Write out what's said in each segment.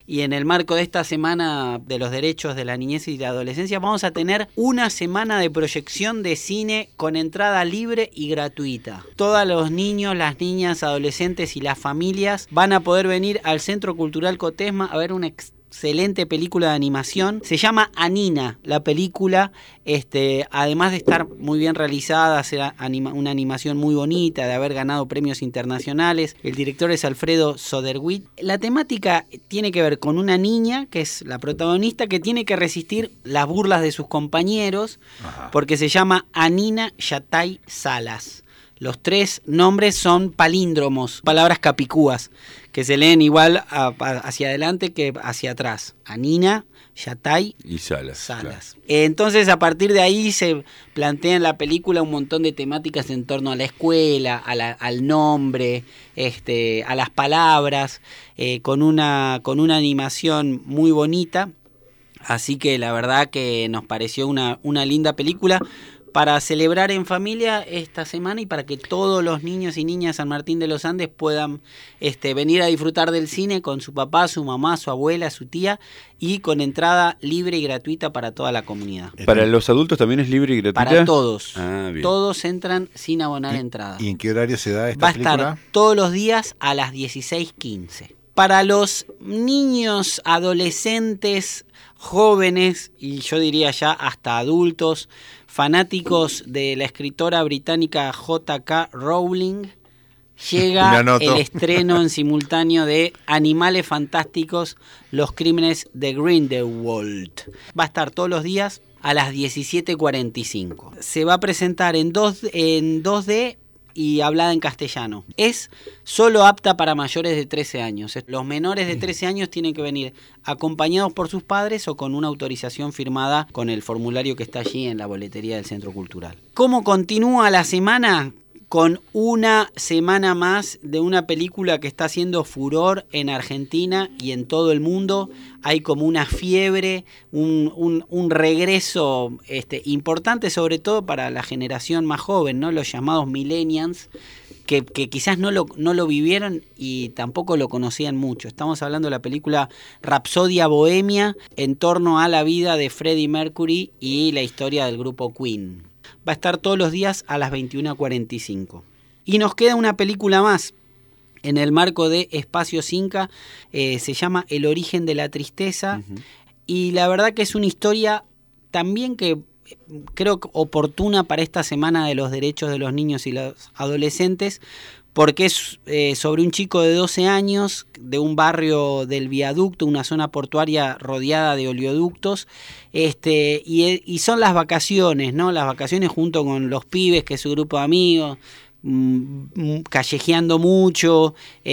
y en el marco de esta semana de los derechos de la niñez y la adolescencia vamos a tener una semana de proyección de cine con entrada libre y gratuita. Todos los niños, las niñas, adolescentes y las familias van a poder venir al Centro Cultural Cotesma a ver una excelente película de animación. Se llama Anina, la película, además de estar muy bien realizada, será una animación muy bonita, de haber ganado premios internacionales. El director es Alfredo Soderwit. La temática tiene que ver con una niña, que es la protagonista, que tiene que resistir las burlas de sus compañeros, porque se llama Anina Yatay Salas. Los tres nombres son palíndromos, palabras capicúas, que se leen igual hacia adelante que hacia atrás. Anina, Yatay y Salas. Claro. Entonces, a partir de ahí se plantea en la película un montón de temáticas en torno a la escuela, al nombre, a las palabras, con una animación muy bonita. Así que la verdad que nos pareció una linda película para celebrar en familia esta semana y para que todos los niños y niñas de San Martín de los Andes puedan venir a disfrutar del cine con su papá, su mamá, su abuela, su tía, y con entrada libre y gratuita para toda la comunidad. ¿Para los adultos también es libre y gratuita? Para todos. Bien. Todos entran sin abonar entrada. ¿Y en qué horario se da esta película? Va a estar todos los días a las 16:15. Para los niños, adolescentes, jóvenes, y yo diría ya hasta adultos, fanáticos de la escritora británica J.K. Rowling, llega el estreno en simultáneo de Animales Fantásticos, los crímenes de Grindelwald. Va a estar todos los días a las 17:45. Se va a presentar en 2D y hablada en castellano. Es solo apta para mayores de 13 años. Los menores de 13 años tienen que venir acompañados por sus padres o con una autorización firmada con el formulario que está allí en la boletería del Centro Cultural. ¿Cómo continúa la semana? Con una semana más de una película que está haciendo furor en Argentina y en todo el mundo. Hay como una fiebre, un regreso importante, sobre todo para la generación más joven, ¿no? Los llamados millennials, que quizás no lo vivieron y tampoco lo conocían mucho. Estamos hablando de la película Rapsodia Bohemia, en torno a la vida de Freddie Mercury y la historia del grupo Queen. Va a estar todos los días a las 21:45. Y nos queda una película más en el marco de Espacios Inca, se llama El origen de la tristeza, y la verdad que es una historia también que creo oportuna para esta semana de los derechos de los niños y los adolescentes, porque es sobre un chico de 12 años, de un barrio del Viaducto, una zona portuaria rodeada de oleoductos, y son las vacaciones, ¿no? Las vacaciones junto con los pibes, que es su grupo de amigos, callejeando mucho,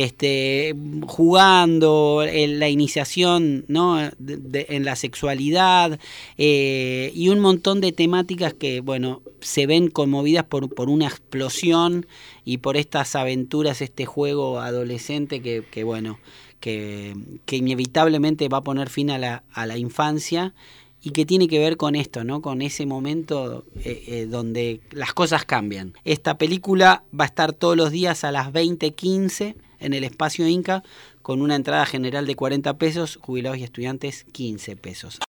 jugando, la iniciación, ¿no? En la sexualidad, y un montón de temáticas que, bueno, se ven conmovidas por una explosión y por estas aventuras, este juego adolescente que inevitablemente va a poner fin a la infancia, y que tiene que ver con esto, ¿no? Con ese momento donde las cosas cambian. Esta película va a estar todos los días a las 20:15 en el Espacio Inca, con una entrada general de 40 pesos, jubilados y estudiantes 15 pesos.